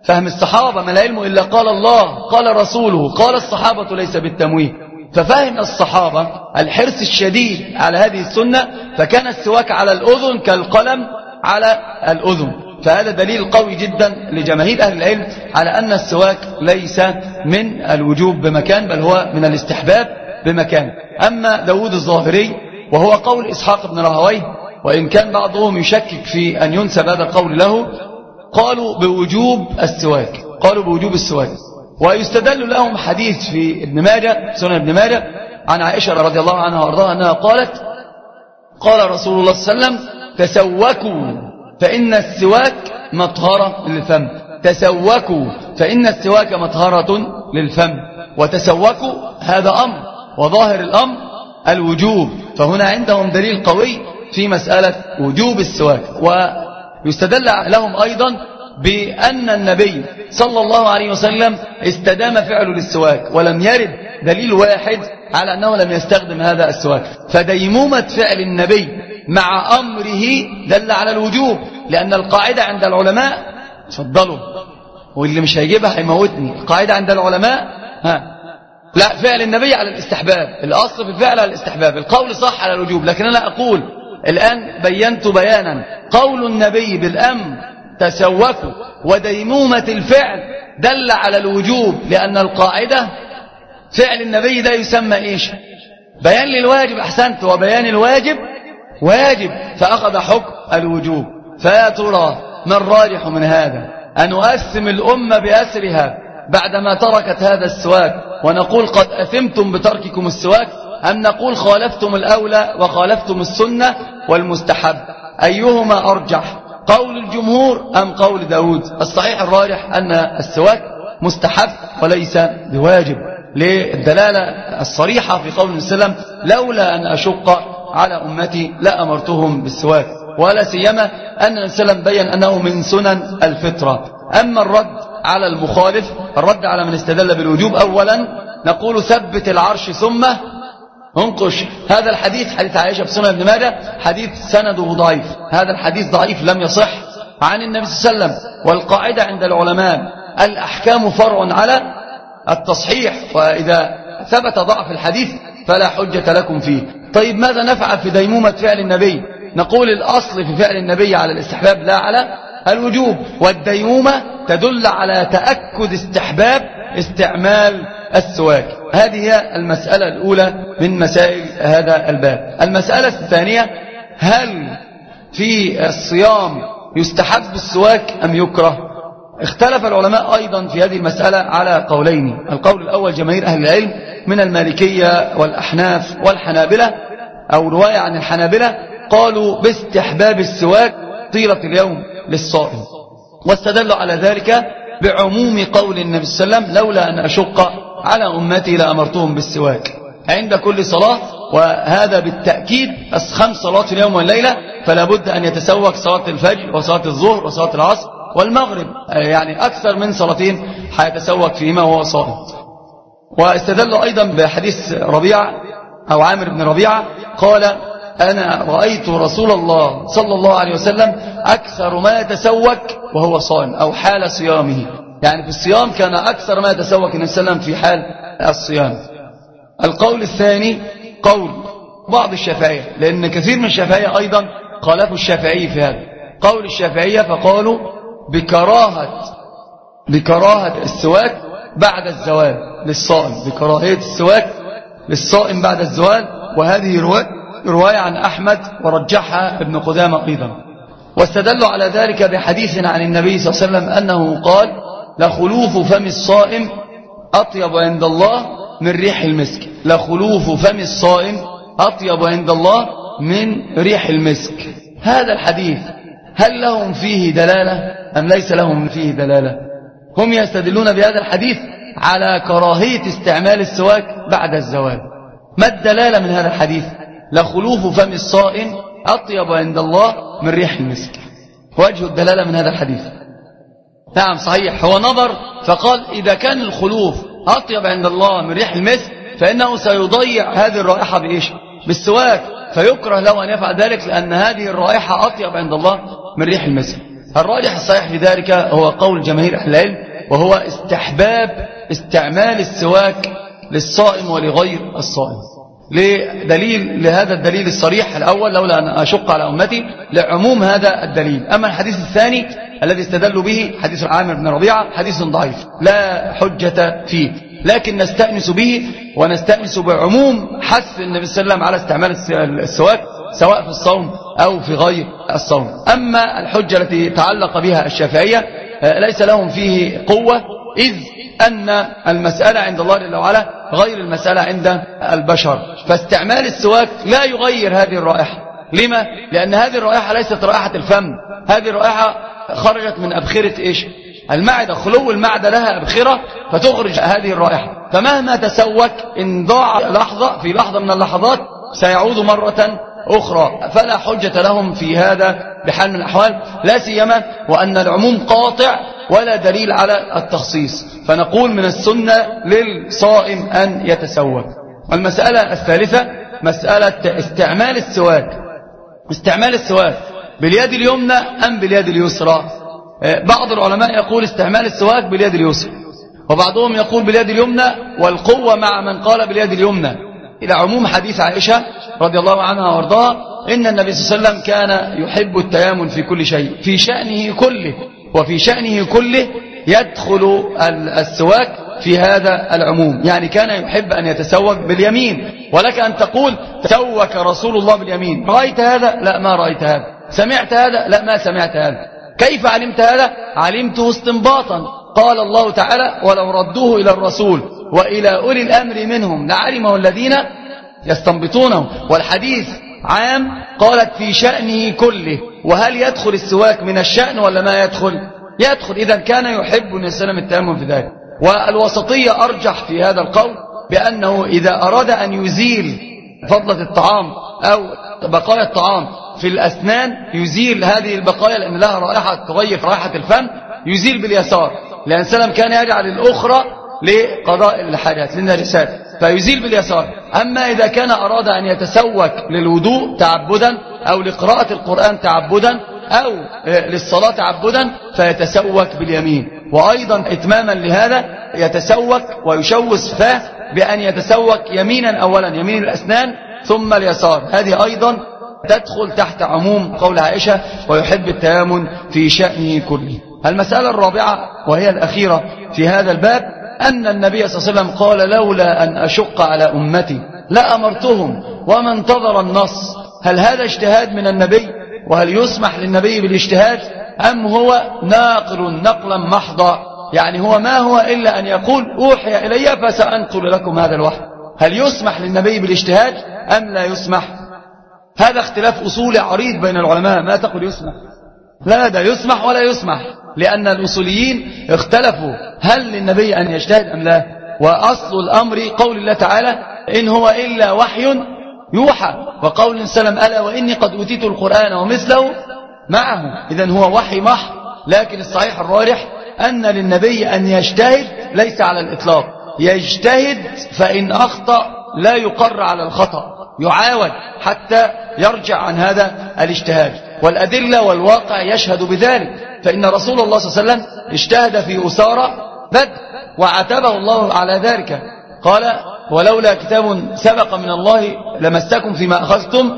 فهم الصحابة ما العلم إلا قال الله قال رسوله قال الصحابة ليس بالتمويه. ففهم الصحابة الحرص الشديد على هذه السنة، فكان السواك على الأذن كالقلم على الأذن. فهذا دليل قوي جدا لجماهير أهل العلم على أن السواك ليس من الوجوب بمكان، بل هو من الاستحباب بمكان. أما داود الظاهري وهو قول إسحاق بن راهويه، وإن كان بعضهم يشكك في أن ينسب هذا القول له، قالوا بوجوب السواك، قالوا بوجوب السواك. ويستدل لهم حديث في ابن ماجه سنن ابن ماجه عن عائشة رضي الله عنها وارضاها أنها قالت قال رسول الله صلى الله عليه وسلم تسوكوا فإن السواك مطهرة للفم. تسوكوا فإن السواك مطهرة للفم. وتسوكوا هذا أمر، وظاهر الأمر الوجوب، فهنا عندهم دليل قوي في مسألة وجوب السواك. ويستدل لهم أيضا بأن النبي صلى الله عليه وسلم استدام فعله للسواك، ولم يرد دليل واحد على أنه لم يستخدم هذا السواك. فديمومة فعل النبي مع أمره دل على الوجوب، لأن القاعدة عند العلماء تفضلوا واللي مش هيجيبها هيموتني. القاعدة عند العلماء ها لا، فعل النبي على الاستحباب، الأصل في الفعل على الاستحباب، القول صح على الوجوب. لكن أنا أقول الآن بينت بيانا قول النبي بالأمر تسوكوا وديمومة الفعل دل على الوجوب، لأن القاعدة فعل النبي ده يسمى إيش؟ بيان للواجب. أحسنت، وبيان الواجب واجب، فأخذ حكم الوجوب. فيا ترى ما الراجح من هذا؟ أن نؤثم الأمة بأسرها بعدما تركت هذا السواك ونقول قد أثمتم بترككم السواك، أم نقول خالفتم الأولى وخالفتم السنة والمستحب؟ أيهما أرجح، قول الجمهور أم قول داود؟ الصحيح الراجح أن السواك مستحب وليس بواجب، للدلالة الصريحة في قول النبي صلى الله عليه وسلم لولا أن أشق على أمتي لأمرتهم بالسواك. ولا سيما أن النبي صلى الله عليه وسلم بيّن أنه من سنن الفطرة. أما الرد على المخالف، الرد على من استدل بالوجوب، أولا نقول ثبت العرش ثم انقش. هذا الحديث حديث عائشة في سنن ابن ماجه حديث سنده ضعيف، هذا الحديث ضعيف لم يصح عن النبي صلى الله عليه وسلم. والقاعدة عند العلماء الأحكام فرع على التصحيح، وإذا ثبت ضعف الحديث فلا حجة لكم فيه. طيب ماذا نفعل في ديمومة فعل النبي؟ نقول الأصل في فعل النبي على الاستحباب لا على الوجوب، والديمومة تدل على تأكد استحباب استعمال السواك. هذه هي المسألة الأولى من مسائل هذا الباب. المسألة الثانية، هل في الصيام يستحب السواك أم يكره؟ اختلف العلماء أيضا في هذه المسألة على قولين. القول الأول جماهير أهل العلم من المالكية والأحناف والحنابلة، أو رواية عن الحنابلة، قالوا باستحباب السواك طيلة اليوم للصائم، واستدلوا على ذلك بعموم قول النبي صلى الله عليه وسلم لولا أن أشق على أمتي لأمرتهم بالسواك عند كل صلاة. وهذا بالتأكيد خمس صلوات في اليوم والليلة، فلا بد أن يتسوك صلاة الفجر وصلاة الظهر وصلاة العصر والمغرب، يعني أكثر من صلاتين حيتسوك فيما وهو صائم. واستدلوا أيضا بحديث ربيعة أو عامر بن ربيعة قال أنا رأيت رسول الله صلى الله عليه وسلم أكثر ما يتسوك وهو صائم، أو حال صيامه، يعني في الصيام كان أكثر ما يتسوك النبي صلى الله عليه وسلم في حال الصيام. القول الثاني قول بعض الشافعية، لأن كثير من الشافعية أيضا خالفوا الشافعي في هذا. قول الشافعية فقالوا بكراهة بكراهة السواك بعد الزوال للصائم، بكراهية السواك للصائم بعد الزوال. وهذه رواية رواية عن أحمد ورجحها ابن قدامة أيضا. واستدلوا على ذلك بحديث عن النبي صلى الله عليه وسلم أنه قال لخلوف فم الصائم أطيب عند الله من ريح المسك. لخلوف فم الصائم أطيب عند الله من ريح المسك. هذا الحديث هل لهم فيه دلالة أم ليس لهم فيه دلالة؟ هم يستدلون بهذا الحديث على كراهية استعمال السواك بعد الزوال. ما الدلالة من هذا الحديث؟ لخلوف فم الصائم أطيب عند الله من ريح المسك. وجه الدلالة من هذا الحديث، نعم صحيح، هو نظر فقال إذا كان الخلوف أطيب عند الله من ريح المسك فإنه سيضيع هذه الرائحة بإيش؟ بالسواك، فيكره له أن يفعل ذلك، لأن هذه الرائحة أطيب عند الله من ريح المسك. الراجح الصحيح في ذلك هو قول جماهير أهل العلم، وهو استحباب استعمال السواك للصائم ولغير الصائم، لدليل لهذا الدليل الصريح الأول لولا أن أشق على أمتي لعموم هذا الدليل. أما الحديث الثاني الذي استدلوا به حديث عامر بن ربيعة حديث ضعيف لا حجة فيه، لكن نستأنس به ونستأنس بعموم حث النبي صلى الله عليه وسلم على استعمال السواك سواء في الصوم أو في غير الصوم. أما الحجة التي تعلق بها الشافعية ليس لهم فيه قوة، إذ أن المسألة عند الله جل وعلا غير المسألة عند البشر، فاستعمال السواك لا يغير هذه الرائحة. لما؟ لأن هذه الرائحة ليست رائحة الفم، هذه الرائحة خرجت من أبخرة إيش؟ المعدة، خلو المعدة لها أبخرة فتخرج هذه الرائحة، فمهما تسوك إن ضاع لحظة في لحظة من اللحظات سيعود مرة أخرى، فلا حجة لهم في هذا بحال من الأحوال، لا سيما وأن العموم قاطع ولا دليل على التخصيص، فنقول من السنة للصائم أن يتسوك. المسألة الثالثة مسألة استعمال السواك. استعمال السواك باليد اليمنى أم باليد اليسرى؟ بعض العلماء يقول استعمال السواك باليد اليسرى، وبعضهم يقول باليد اليمنى، والقوة مع من قال باليد اليمنى إلى عموم حديث عائشة رضي الله عنها وارضاها إن النبي صلى الله عليه وسلم كان يحب التيامن في كل شيء، في شأنه كله، وفي شأنه كله يدخل السواك في هذا العموم، يعني كان يحب أن يتسوك باليمين. ولك أن تقول تسوك رسول الله باليمين، رأيت هذا؟ لا ما رأيت هذا. سمعت هذا؟ لا ما سمعت هذا. كيف علمت هذا؟ علمته استنباطا، قال الله تعالى ولو ردوه إلى الرسول وإلى أولي الأمر منهم لعلمه الذين يستنبطونه، والحديث عام قالت في شأنه كله. وهل يدخل السواك من الشأن ولا ما يدخل؟ يدخل. إذا كان يحب النبي صلى الله عليه وسلم التيمم في ذلك. والوسطية أرجح في هذا القول بأنه إذا أراد أن يزيل فضلة الطعام أو بقايا الطعام في الأسنان يزيل هذه البقايا لأن لها رائحة تغير رائحة الفم، يزيل باليسار، لأن سلم كان يجعل الأخرى لقضاء الحاجات للنجاسات فيزيل باليسار. أما إذا كان أراد أن يتسوك للوضوء تعبدا أو لقراءة القرآن تعبدا أو للصلاة تعبدا فيتسوك باليمين. وأيضا إتماما لهذا يتسوك ويشوس فاه بأن يتسوك يمينا أولا يمين الأسنان ثم اليسار، هذه أيضا تدخل تحت عموم قول عائشة ويحب التيامن في شأنه كله. المسألة الرابعة وهي الأخيرة في هذا الباب أن النبي صلى الله عليه وسلم قال لولا أن أشق على أمتي لأمرتهم وما انتظر النص. هل هذا اجتهاد من النبي؟ وهل يسمح للنبي بالاجتهاد أم هو ناقل نقلا محضا؟ يعني هو ما هو إلا أن يقول أوحي إلي فسأنقل لكم هذا الوحي. هل يسمح للنبي بالاجتهاد أم لا يسمح؟ هذا اختلاف أصولي عريض بين العلماء. ما تقول يسمح؟ لا، ده يسمح ولا يسمح، لأن الأصوليين اختلفوا هل للنبي أن يجتهد أم لا. وأصل الأمر قول الله تعالى إن هو إلا وحي يوحى، وقول سلم ألا وإني قد أوتيت القرآن ومثله معه. إذن هو وحي محض. لكن الصحيح الراجح أن للنبي أن يجتهد ليس على الإطلاق، يجتهد فإن أخطأ لا يقر على الخطأ، يعاود حتى يرجع عن هذا الاجتهاد. والأدلة والواقع يشهد بذلك، فإن رسول الله صلى الله عليه وسلم اجتهد في أسارة بدر وعاتبه الله على ذلك، قال ولولا كتاب سبق من الله لمسكم فيما أخذتم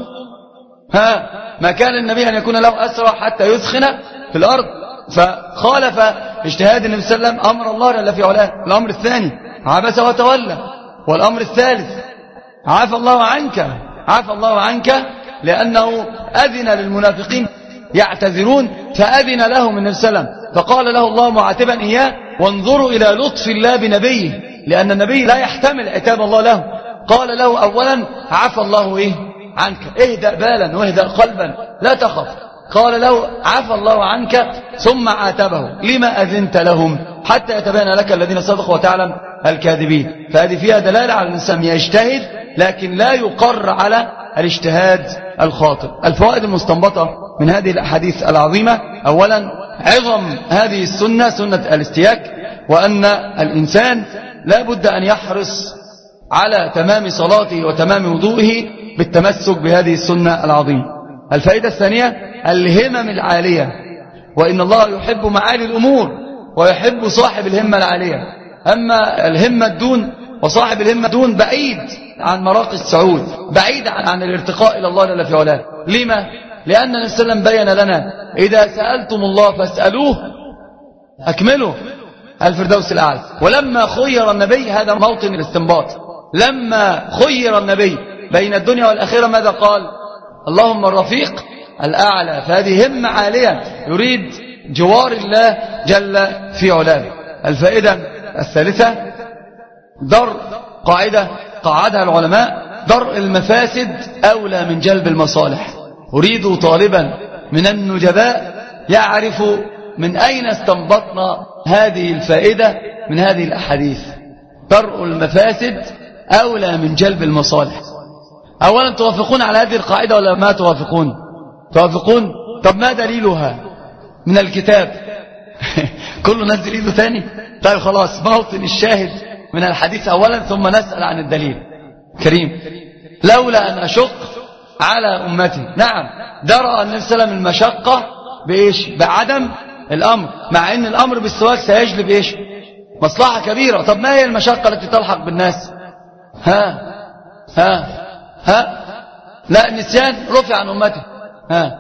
ها ما كان النبي أن يكون له أسرى حتى يثخن في الأرض. فخالف اجتهاد النبي صلى الله عليه وسلم أمر الله جل في علاه. الأمر الثاني عبس وتولى. والأمر الثالث عفى الله عنك، عفى الله عنك لأنه أذن للمنافقين يعتذرون فأذن لهم النبي صلى الله عليه وسلم، فقال له الله معاتبا إياه وانظروا إلى لطف الله بنبيه، لأن النبي لا يحتمل عتاب الله له. قال له أولا عفى الله إيه عنك، اهدأ بالا واهدأ قلبا لا تخف. قال له عفى الله عنك ثم عاتبه لما أذنت لهم حتى يتبين لك الذين صدقوا وتعلم الكاذبين. فهذه فيها دلالة على الإنسان يجتهد لكن لا يقر على الاجتهاد الخاطئ. الفوائد المستنبطة من هذه الأحاديث العظيمة: أولا عظم هذه السنة سنة الاستياك، وأن الإنسان لا بد أن يحرص على تمام صلاته وتمام وضوئه بالتمسك بهذه السنة العظيمة. الفائدة الثانية الهمم العالية وإن الله يحب معالي الأمور ويحب صاحب الهمة العالية. أما الهمة الدون وصاحب الهمة الدون بعيد عن مراقي السعود، بعيد عن الارتقاء إلى الله جل في علاه. لما؟ لأن النبي صلى الله عليه وسلم بين لنا إذا سألتم الله فاسألوه أكملوا الفردوس الأعلى. ولما خير النبي، هذا موطن الاستنباط، لما خير النبي بين الدنيا والآخرة ماذا قال؟ اللهم الرفيق الأعلى. فهذه همة عالية، يريد جوار الله جل في علاه. الفائدة الثالثة در قاعدة قاعدها العلماء: درء المفاسد أولى من جلب المصالح. أريد طالبا من النجباء يعرف من أين استنبطنا هذه الفائدة من هذه الأحاديث. درء المفاسد أولى من جلب المصالح. أولا، توافقون على هذه القاعدة ولا ما توافقون؟ توافقون؟ طب ما دليلها من الكتاب؟ كله ناس دليله ثاني. طيب خلاص، موطن الشاهد من الحديث أولا ثم نسأل عن الدليل. كريم: لولا أن أشق على أمتي. نعم، درأ النبي صلى الله عليه وسلم المشقة بإيش؟ بعدم الأمر، مع أن الأمر بالسواك سيجلب إيش؟ مصلحة كبيرة. طب ما هي المشقة التي تلحق بالناس؟ ها ها ها لا، النسيان رفع عن أمته. ها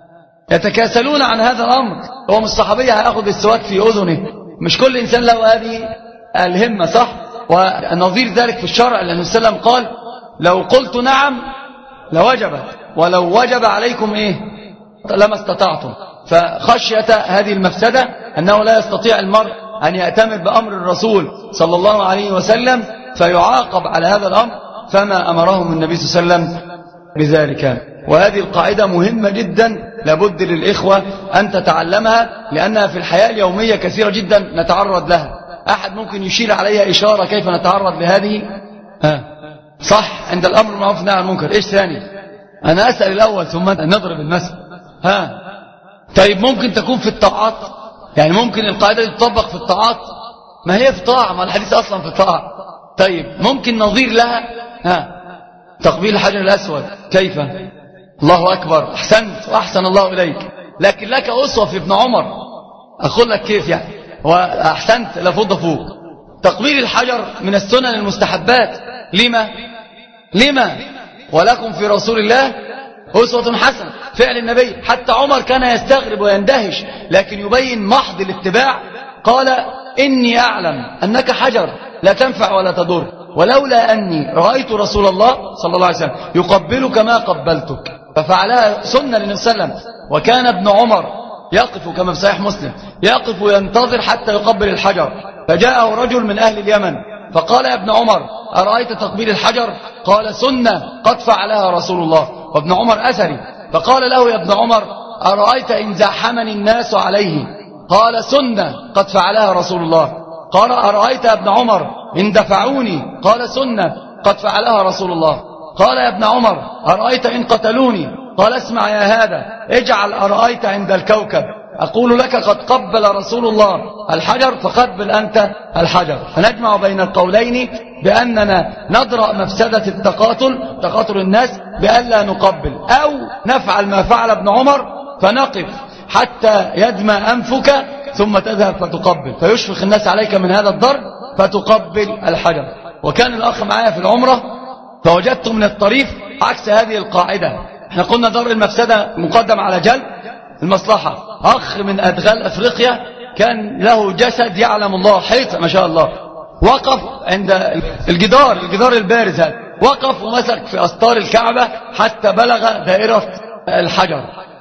يتكاسلون عن هذا الأمر. هو من الصحابية هيأخذ السواك في أذنه، مش كل إنسان له هذه الهمة، صح؟ ونظير ذلك في الشرع، لأن النبي صلى الله عليه وسلم قال: لو قلت نعم لوجبت، ولو وجب عليكم إيه لما استطعتم. فخشية هذه المفسدة أنه لا يستطيع المرء أن يأتمر بأمر الرسول صلى الله عليه وسلم فيعاقب على هذا الأمر، فما أمرهم النبي صلى الله عليه وسلم بذلك. وهذه القاعدة مهمة جدا، لابد للإخوة أن تتعلمها، لأنها في الحياة اليومية كثيرة جدا نتعرض لها. أحد ممكن يشير عليها إشارة كيف نتعرض لهذه؟ ها صح، عند الأمر بالمعروف والنهي عن المنكر. إيش ثاني؟ أنا أسأل الأول ثم نضرب المثل. ها طيب، ممكن تكون في الطاعات، يعني ممكن القاعدة دي تطبق في الطاعات؟ ما هي في طاعة، ما الحديث أصلا في الطاعة. طيب ممكن نظير لها؟ ها تقبيل الحجر الأسود كيف؟ الله أكبر، أحسنت وأحسن الله إليك. لكن لك أسوة في ابن عمر، أقول لك كيف يعني، وأحسنت لفض فوق. تقبيل الحجر من السنن المستحبات. لما؟ لما؟ ولكم في رسول الله أسوة حسنة، فعل النبي. حتى عمر كان يستغرب ويندهش، لكن يبين محض الاتباع. قال: إني أعلم أنك حجر لا تنفع ولا تضر، ولولا أني رأيت رسول الله صلى الله عليه وسلم يقبلك ما قبلتك. ففعلها سنة للنبي صلى الله عليه وسلم. وكان ابن عمر يقف كما في صحيح مسلم، يقف وينتظر حتى يقبل الحجر. فجاءه رجل من أهل اليمن فقال: يا ابن عمر، أرأيت تقبيل الحجر؟ قال: سنة قد فعلها رسول الله. وابن عمر أثري. فقال له: يا ابن عمر، أرأيت إن زاحمني الناس عليه؟ قال: سنة قد فعلها رسول الله. قال: أرأيت يا ابن عمر إن دفعوني؟ قال: سنة قد فعلها رسول الله. قال: يا ابن عمر، أرأيت إن قتلوني؟ قال: اسمع يا هذا، اجعل أرأيت عند الكوكب، أقول لك قد قبل رسول الله الحجر فقبل أنت الحجر. فنجمع بين القولين بأننا ندرأ مفسدة التقاتل، تقاتل الناس، بألا نقبل، أو نفعل ما فعل ابن عمر فنقف حتى يدمى أنفك ثم تذهب فتقبل، فيشفق الناس عليك من هذا الضرب فتقبل الحجر. وكان الأخ معايا في العمرة فوجدت من الطريف عكس هذه القاعدة. احنا قلنا درء المفسدة مقدم على جلب المصلحة. أخ من أدغال أفريقيا كان له جسد يعلم الله، حيط ما شاء الله، وقف عند الجدار الجدار البارز هذا، وقف ومسك في أستار الكعبة حتى بلغ دائرة الحجر.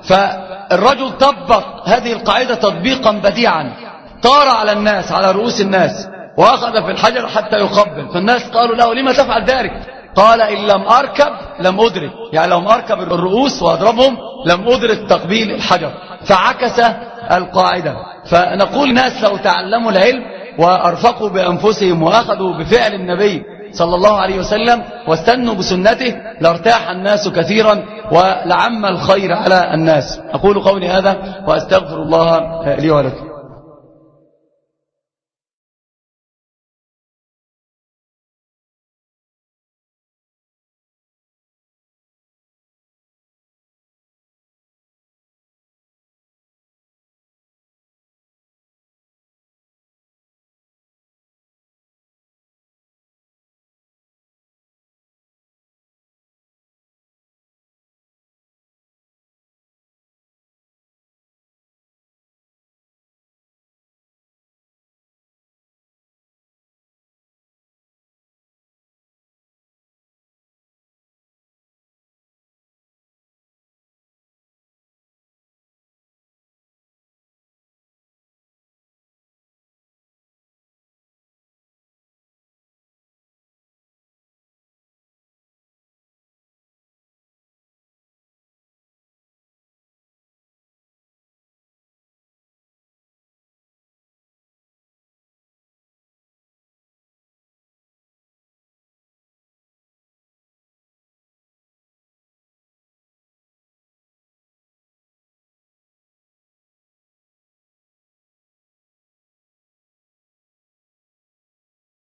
فالرجل طبق هذه القاعدة تطبيقا بديعا، طار على الناس، على رؤوس الناس، وأخذ في الحجر حتى يقبل. فالناس قالوا له: لما تفعل ذلك؟ قال: إن لم أركب لم أدرك، يعني لو أركب الرؤوس وأضربهم لم أدرك تقبيل الحجر. فعكس القاعدة. فنقول الناس لو تعلموا العلم وأرفقوا بأنفسهم وأخذوا بفعل النبي صلى الله عليه وسلم واستنوا بسنته لارتاح الناس كثيرا ولعم الخير على الناس. أقول قولي هذا وأستغفر الله لي ولكم.